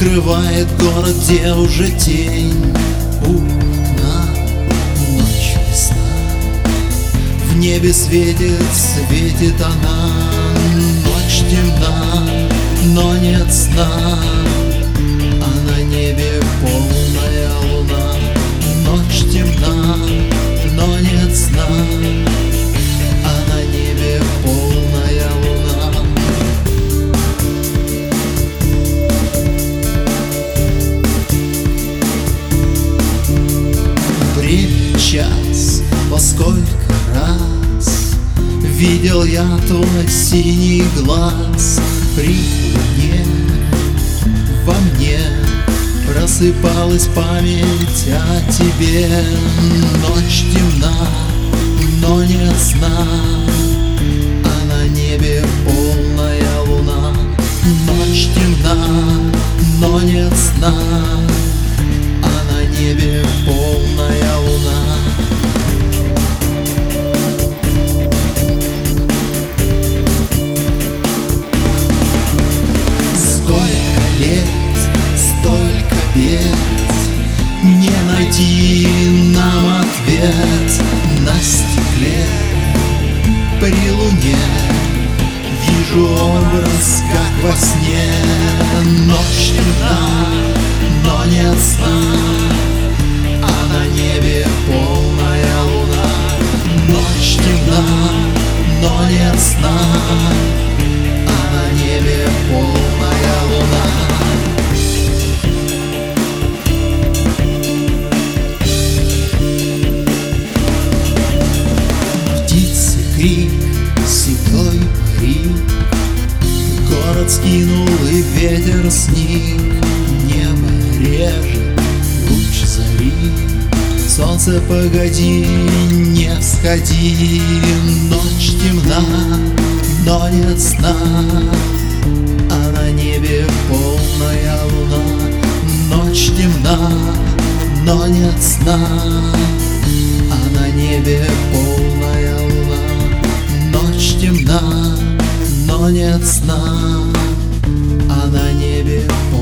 Скрывает город, где уже тень у окна. Ночь, весна, в небе светит она. Ночь темна, но нет сна, а на небе полная луна. Ночь темна, но нет сна, а на небе полная луна. Время, час, во сколько раз видел я твой синий глаз. При луне во мне просыпалась память о тебе. Ночь темна, но нет сна, а на небе полная луна. Ночь темна, но нет сна, а на небе полная луна. Сколько лет, столько бед, не найти нам ответ. На стекле при луне вижу образ, как во сне. Ночь темна, но нет сна, а на небе полная луна. Ночь темна, но нет сна, а на небе полная луна. Птицы крик, седой парик, город скинул и ветер сник. Небо режет луч зари, солнце погоди, не всходи. Ночь темна, но нет сна, а на небе полная луна. Ночь темна, но нет сна, а на небе полная луна. Ночь темна, но нет сна, а на небе